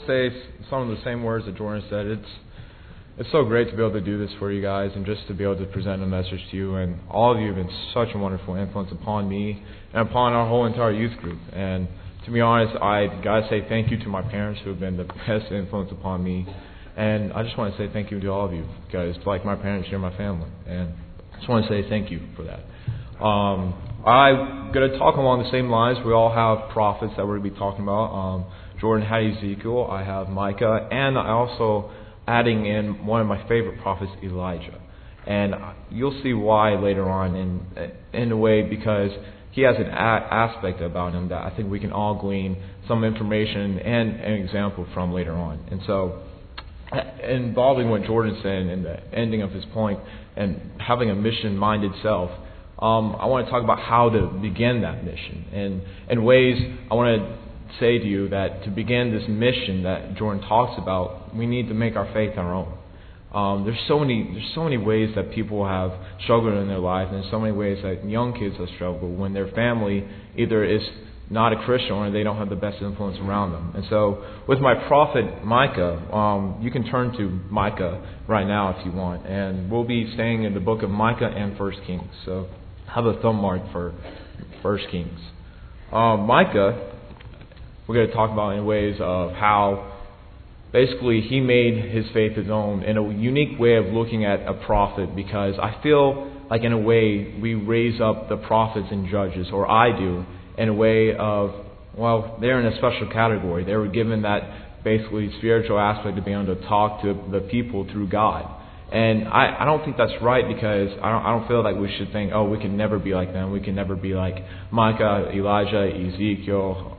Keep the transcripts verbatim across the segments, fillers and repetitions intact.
say some of the same words that Jordan said. It's it's so great to be able to do this for you guys and just to be able to present a message to you. And all of you have been such a wonderful influence upon me and upon our whole entire youth group. And to be honest, I got to say thank you to my parents who have been the best influence upon me. And I just want to say thank you to all of you guys. Like my parents, you're my family. And I just want to say thank you for that. Um, I'm going to talk along the same lines. We all have prophets that we're going to be talking about. Um, Jordan had Ezekiel. I have Micah. And I also adding in one of my favorite prophets, Elijah. And you'll see why later on in in a way, because he has an a- aspect about him that I think we can all glean some information and an example from later on. And so, involving what Jordan said in the ending of his point and having a mission-minded self, um, I want to talk about how to begin that mission. And in ways, I want to say to you that to begin this mission that Jordan talks about, we need to make our faith our own. Um, there's so many there's so many ways that people have struggled in their life, and so many ways that young kids have struggled when their family either is not a Christian or they don't have the best influence around them. And so with my prophet Micah, um, you can turn to Micah right now if you want, and we'll be staying in the book of Micah and First Kings. So have a thumb mark for First Kings. Um, Micah, we're going to talk about in ways of how basically he made his faith his own in a unique way of looking at a prophet, because I feel like in a way we raise up the prophets and judges, or I do, in a way of, well, they're in a special category. They were given that basically spiritual aspect of being able to talk to the people through God. And I, I don't think that's right, because I don't, I don't feel like we should think, oh, we can never be like them. We can never be like Micah, Elijah, Ezekiel,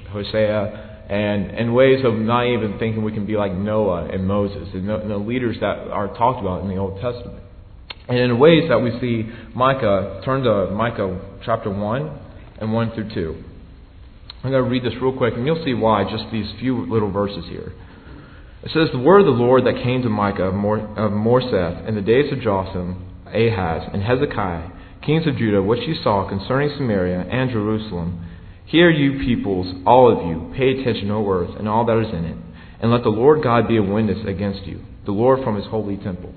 Hosea, and in ways of not even thinking we can be like Noah and Moses and the, and the leaders that are talked about in the Old Testament. And in ways that we see Micah, turn to Micah chapter one and one through two. I'm going to read this real quick, and you'll see why, just these few little verses here. It says, "The word of the Lord that came to Micah of Morseth in the days of Jotham, Ahaz, and Hezekiah, kings of Judah, which he saw concerning Samaria and Jerusalem. Hear, you peoples, all of you, pay attention, O earth, and all that is in it, and let the Lord God be a witness against you, the Lord from his holy temple."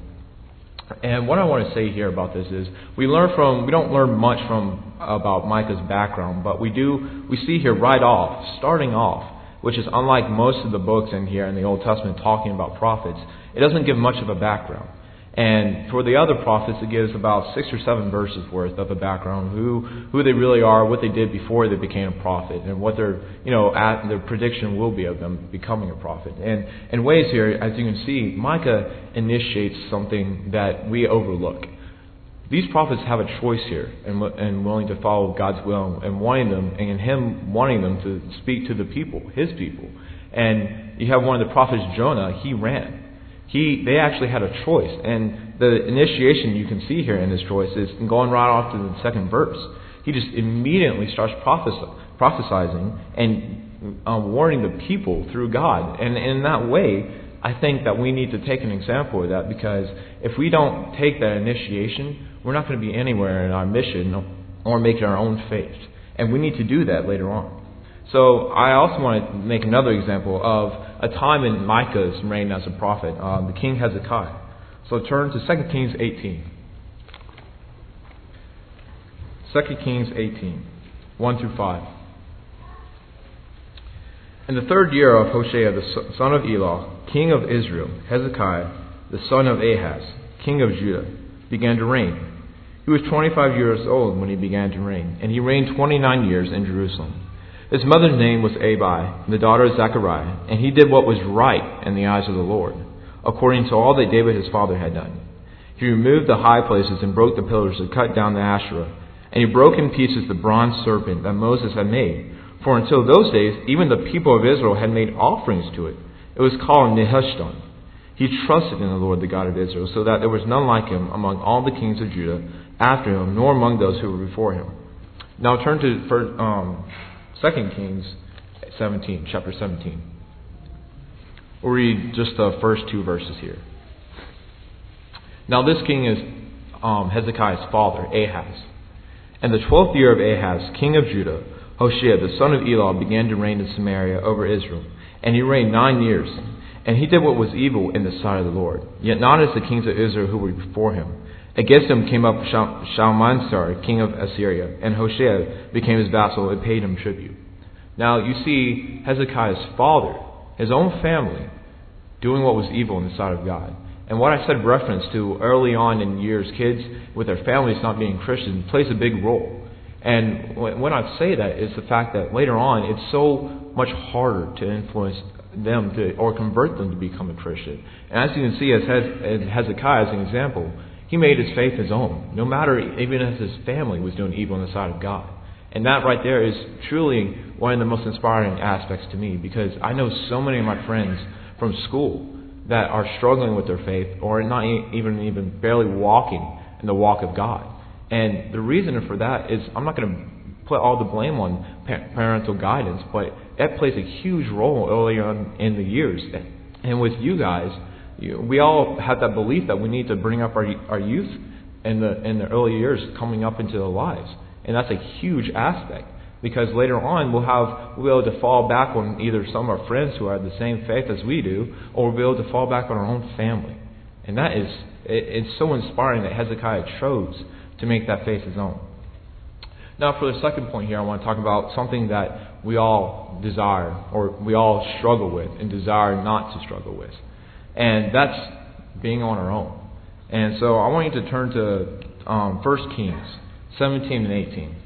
And what I want to say here about this is, we learn from, we don't learn much from about Micah's background, but we do, we see here right off, starting off, which is unlike most of the books in here in the Old Testament talking about prophets, it doesn't give much of a background. And for the other prophets, it gives about six or seven verses worth of a background, who who they really are, what they did before they became a prophet, and what their you know at, their prediction will be of them becoming a prophet. And in ways here, as you can see, Micah initiates something that we overlook. These prophets have a choice here, and and willing to follow God's will, and wanting them, and Him wanting them to speak to the people, His people. And you have one of the prophets, Jonah. He ran. He, they actually had a choice, and the initiation you can see here in this choice is going right off to the second verse. He just immediately starts prophes- prophesizing and um, warning the people through God. And in that way, I think that we need to take an example of that, because if we don't take that initiation, we're not going to be anywhere in our mission or make our own faith. And we need to do that later on. So I also want to make another example of a time in Micah's reign as a prophet, um, the king Hezekiah. So turn to Second Kings eighteen. Second Kings eighteen, one through five. "In the third year of Hoshea the son of Elah, king of Israel, Hezekiah, the son of Ahaz, king of Judah, began to reign. He was twenty-five years old when he began to reign, and he reigned twenty-nine years in Jerusalem. His mother's name was Abi, the daughter of Zechariah, and he did what was right in the eyes of the Lord, according to all that David his father had done. He removed the high places and broke the pillars and cut down the Asherah, and he broke in pieces the bronze serpent that Moses had made. For until those days, even the people of Israel had made offerings to it. It was called Nehushtan. He trusted in the Lord, the God of Israel, so that there was none like him among all the kings of Judah after him, nor among those who were before him." Now turn to first, um, Second Kings seventeen, chapter seventeen. We'll read just the first two verses here. "Now this king is um, Hezekiah's father, Ahaz. In the twelfth year of Ahaz, king of Judah, Hoshea, the son of Elah, began to reign in Samaria over Israel. And he reigned nine years. And he did what was evil in the sight of the Lord, yet not as the kings of Israel who were before him. Against him came up Shal- Shalmaneser, king of Assyria, and Hoshea became his vassal and paid him tribute. Now you see Hezekiah's father, his own family, doing what was evil in the sight of God. And what I said reference to early on in years, kids with their families not being Christian plays a big role. And when I say that, it's the fact that later on it's so much harder to influence them to or convert them to become a Christian. And as you can see, as Hezekiah as an example, he made his faith his own, no matter even as his family was doing evil on the side of God. And that right there is truly one of the most inspiring aspects to me, because I know so many of my friends from school that are struggling with their faith or not even even barely walking in the walk of God. And the reason for that is, I'm not going to put all the blame on parental guidance, but that plays a huge role early on in the years. And with you guys, you, we all have that belief that we need to bring up our our youth in the in the early years coming up into their lives. And that's a huge aspect, because later on we'll have we'll be able to fall back on either some of our friends who have the same faith as we do, or we'll be able to fall back on our own family. And that is it, it's so inspiring that Hezekiah chose to make that faith his own. Now, for the second point here, I want to talk about something that we all desire, or we all struggle with, and desire not to struggle with. And that's being on our own. And so I want you to turn to um, First Kings seventeen and eighteen.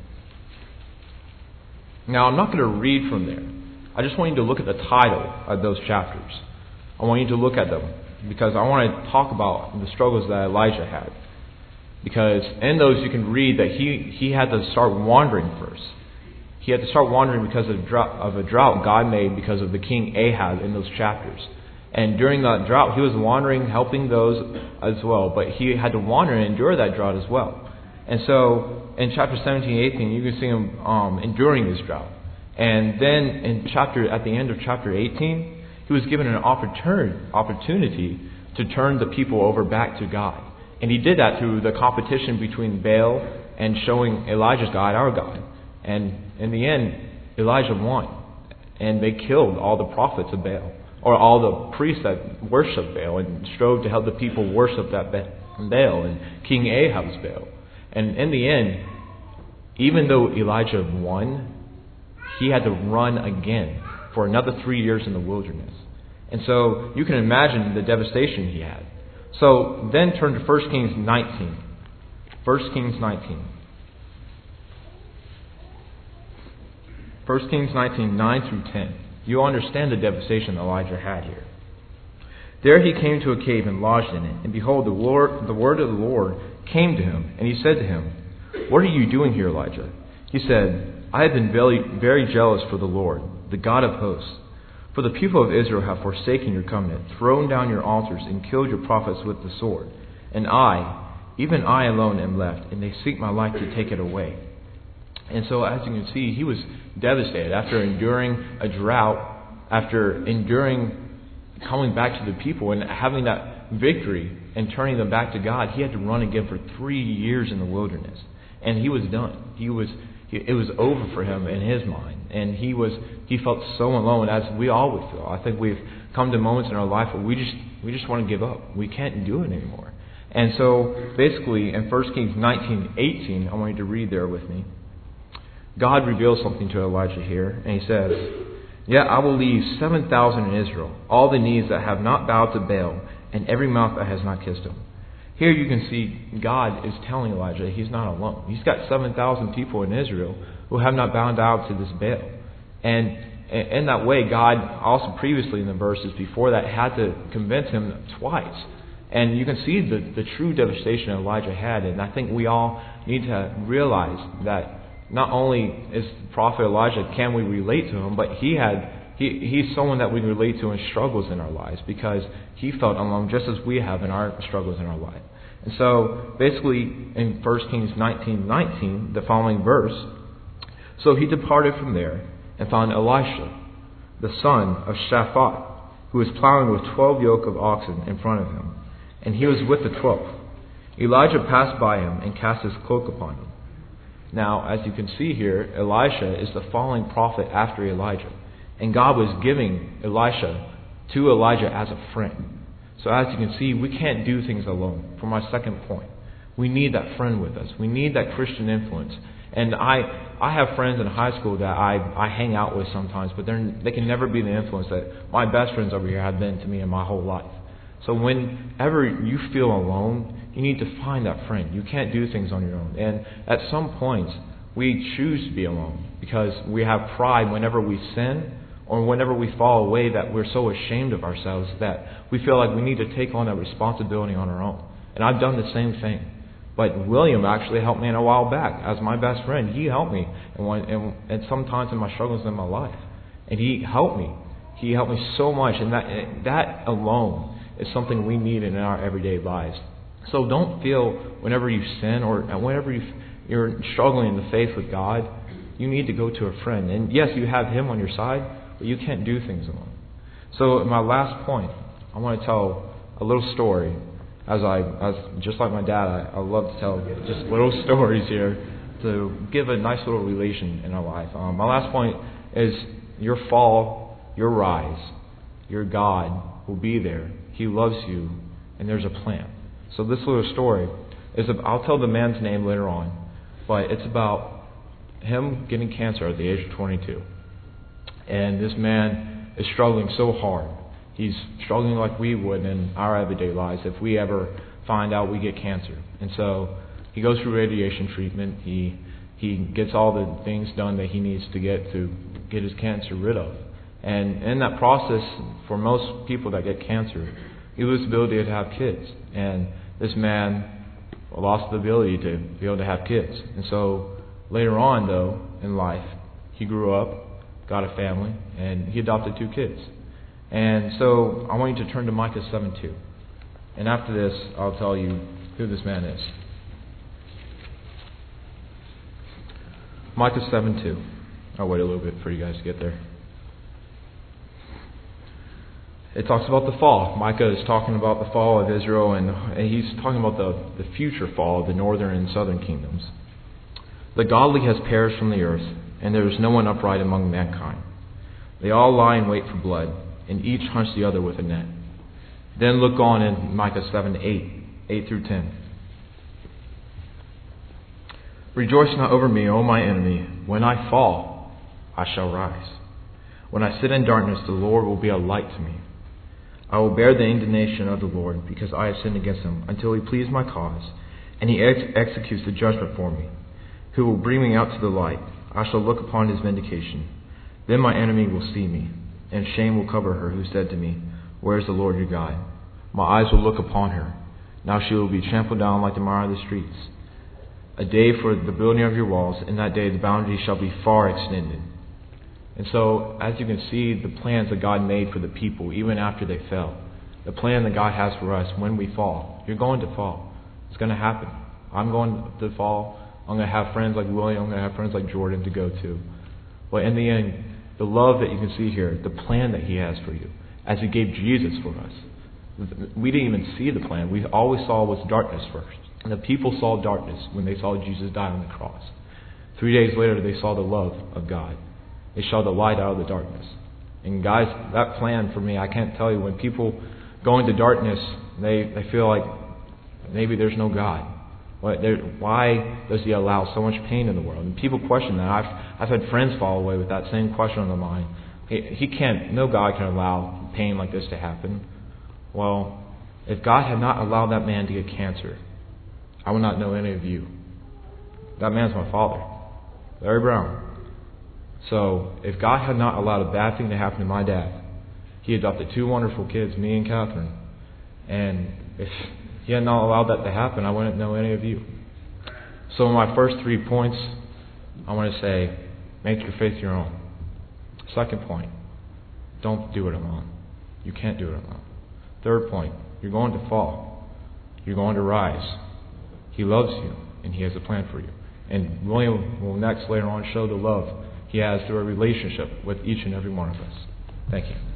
Now, I'm not going to read from there. I just want you to look at the title of those chapters. I want you to look at them, because I want to talk about the struggles that Elijah had. Because in those you can read that he, he had to start wandering first. He had to start wandering because of, drought, of a drought God made because of the king Ahab in those chapters. And during that drought, he was wandering, helping those as well. But he had to wander and endure that drought as well. And so in chapter seventeen and eighteen, you can see him um, enduring this drought. And then in chapter at the end of chapter eighteen, he was given an opportunity, opportunity to turn the people over back to God. And he did that through the competition between Baal and showing Elijah's God, our God. And in the end, Elijah won. And they killed all the prophets of Baal, or all the priests that worshiped Baal and strove to help the people worship that Baal and King Ahab's Baal. And in the end, even though Elijah won, he had to run again for another three years in the wilderness. And so you can imagine the devastation he had. So then turn to First Kings nineteen. First Kings nineteen. First Kings nineteen, nine through ten. You'll understand the devastation Elijah had here. There he came to a cave and lodged in it. And behold, the, Lord, the word of the Lord came to him. And he said to him, "What are you doing here, Elijah?" He said, "I have been very, very jealous for the Lord, the God of hosts. For the people of Israel have forsaken your covenant, thrown down your altars, and killed your prophets with the sword. And I, even I alone am left, and they seek my life to take it away." And so as you can see, he was devastated after enduring a drought, after enduring coming back to the people and having that victory and turning them back to God. He had to run again for three years in the wilderness. And he was done. He was It was over for him in his mind. And he was he felt so alone, as we all would feel. I think we've come to moments in our life where we just we just want to give up. We can't do it anymore. And so basically in First Kings nineteen, eighteen, I want you to read there with me. God reveals something to Elijah here, and he says, "Yet I will leave seven thousand in Israel, all the knees that have not bowed to Baal, and every mouth that has not kissed him." Here you can see God is telling Elijah he's not alone. He's got seven thousand people in Israel who have not bowed down to this Baal. And in that way, God also previously in the verses before that had to convince him twice. And you can see the, the true devastation Elijah had. And I think we all need to realize that not only is the prophet Elijah, can we relate to him, but he had he he's someone that we relate to in struggles in our lives, because he felt alone just as we have in our struggles in our life. And so basically in First Kings nineteen nineteen, the following verse, "So he departed from there and found Elisha, the son of Shaphat, who was plowing with twelve yoke of oxen in front of him, and he was with the twelfth. Elijah passed by him and cast his cloak upon him." Now, as you can see here, Elisha is the following prophet after Elijah. And God was giving Elisha to Elijah as a friend. So as you can see, we can't do things alone. For my second point, we need that friend with us. We need that Christian influence. And I I have friends in high school that I, I hang out with sometimes, but they're, they can never be the influence that my best friends over here have been to me in my whole life. So whenever you feel alone, you need to find that friend. You can't do things on your own. And at some points, we choose to be alone because we have pride whenever we sin or whenever we fall away, that we're so ashamed of ourselves that we feel like we need to take on that responsibility on our own. And I've done the same thing. But William actually helped me in a while back as my best friend. He helped me and, when, and, and sometimes in my struggles in my life. And he helped me. He helped me so much. And that that alone is something we need in our everyday lives. So don't feel whenever you sin or whenever you, you're struggling in the faith with God, you need to go to a friend. And yes, you have Him on your side, but you can't do things alone. So my last point, I want to tell a little story. As I, as just like my dad, I, I love to tell just little stories here to give a nice little relation in our life. Um, my last point is your fall, your rise, your God will be there. He loves you, and there's a plan. So this little story is, I'll tell the man's name later on, but it's about him getting cancer at the age of twenty-two. And this man is struggling so hard. He's struggling like we would in our everyday lives if we ever find out we get cancer. And so he goes through radiation treatment. He he gets all the things done that he needs to get to get his cancer rid of. And in that process, for most people that get cancer, you lose the ability to have kids. And this man lost the ability to be able to have kids. And so later on, though, in life, he grew up, got a family, and he adopted two kids. And so I want you to turn to Micah seven two. And after this, I'll tell you who this man is. Micah seven two. I'll wait a little bit for you guys to get there. It talks about the fall. Micah is talking about the fall of Israel, and he's talking about the, the future fall of the northern and southern kingdoms. The godly has perished from the earth, and there is no one upright among mankind. They all lie in wait for blood, and each hunts the other with a net. Then look on in Micah seven eight, eight through ten. Rejoice not over me, O my enemy. When I fall, I shall rise. When I sit in darkness, the Lord will be a light to me. I will bear the indignation of the Lord, because I have sinned against Him, until He please my cause, and He ex- executes the judgment for me. Who will bring me out to the light? I shall look upon His vindication. Then my enemy will see me, and shame will cover her who said to me, Where is the Lord your God? My eyes will look upon her. Now she will be trampled down like the mire of the streets. A day for the building of your walls. In that day the boundaries shall be far extended. And so, as you can see, the plans that God made for the people, even after they fell. The plan that God has for us when we fall. You're going to fall. It's going to happen. I'm going to fall. I'm going to have friends like William. I'm going to have friends like Jordan to go to. But in the end, the love that you can see here, the plan that He has for you, as He gave Jesus for us. We didn't even see the plan. We all we saw was darkness first. And the people saw darkness when they saw Jesus die on the cross. Three days later, they saw the love of God. They saw the light out of the darkness. And guys, that plan for me, I can't tell you, when people go into darkness, they, they feel like maybe there's no God. Why does He allow so much pain in the world? And people question that. I've I've had friends fall away with that same question on their mind. He, he can't, no God can allow pain like this to happen. Well, if God had not allowed that man to get cancer, I would not know any of you. That man's my father, Larry Brown. So, if God had not allowed a bad thing to happen to my dad, He adopted two wonderful kids, me and Catherine. And if He had not allowed that to happen, I wouldn't know any of you. So in my first three points, I want to say, make your faith your own. Second point, don't do it alone. You can't do it alone. Third point, you're going to fall. You're going to rise. He loves you, and He has a plan for you. And William will next later on show the love He has through a relationship with each and every one of us. Thank you.